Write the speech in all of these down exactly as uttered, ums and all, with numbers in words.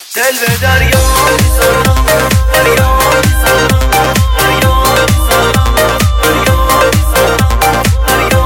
دل به دریا میزنم، دریا میزنم، دریا میزنم، دریا میزنم، دریا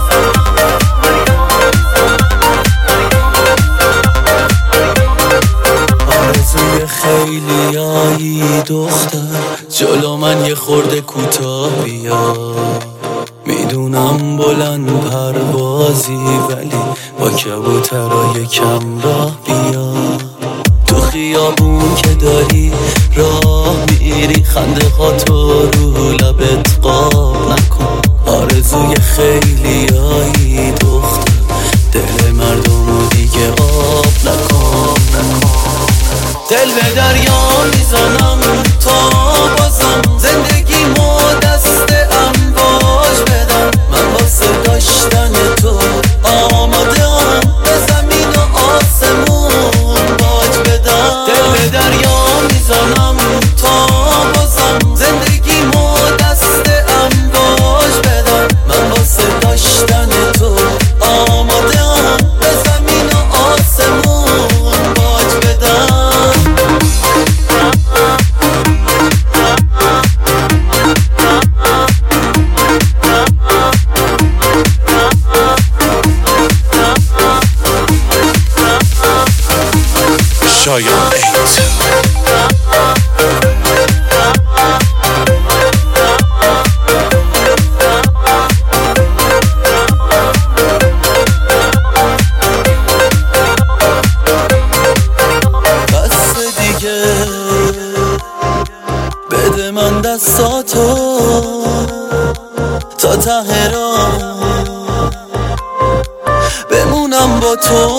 میزنم. آرزوی خیلیایی دختر جلو من یه خورده کوتاه بیا، میدونم بلند پروازی ولی با کبوترای کم راه بیا. تو خیابون که داری راه میری خنده ها تو رو لبت قاب نکن. آرزوی خیلیایی دختر دل مردم دیگه آب نکن. دل به دریا میزنم تا بازم زندگیمو دست امواج بدم. من واسه داشتن تو آماده ام به زمین و آسمون باج بدم. دل به دریا میزنم تا بازم زندگیمو دست امواج بدم. من واسه داشتن تو آماده ام به زمین و آسمون باج بدم. شایان ایت بس دیگه بده من دستاتو تا ته راه بمونم با تو.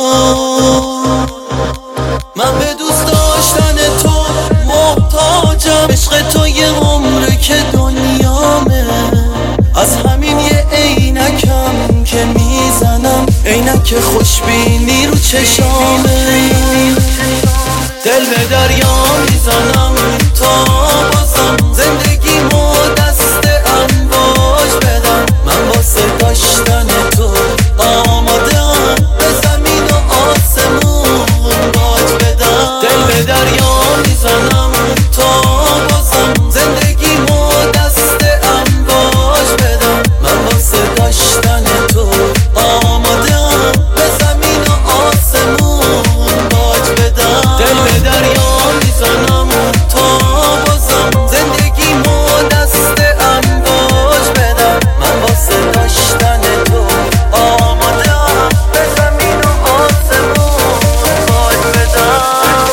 من به دوست داشتن تو محتاجم، عشق تو یه عمره که دنیامه. از همین یه عینکم که میزنم عینک خوشبینی رو چشامه. دل به دریا میزنم تا بازم زندگیمو دست امواج بدم. من واسه داشتن تو آماده ام به زمین و آسمون باج بدم. دل به دریا میزنم تا بازم زندگیمو دست امواج بدم. من واسه داشتن تو آماده ام به زمین و آسمون باج بدم. دل به دریا میزنم تا بازم زندگیمو دست امواج بدم. من واسه داشتن تو آماده ام به زمین و آسمون باج بدم.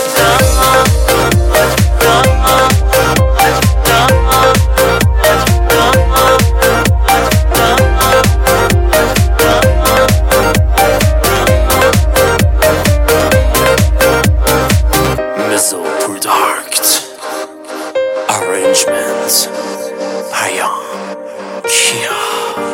Mizzo Product Arrangements Ayam Kia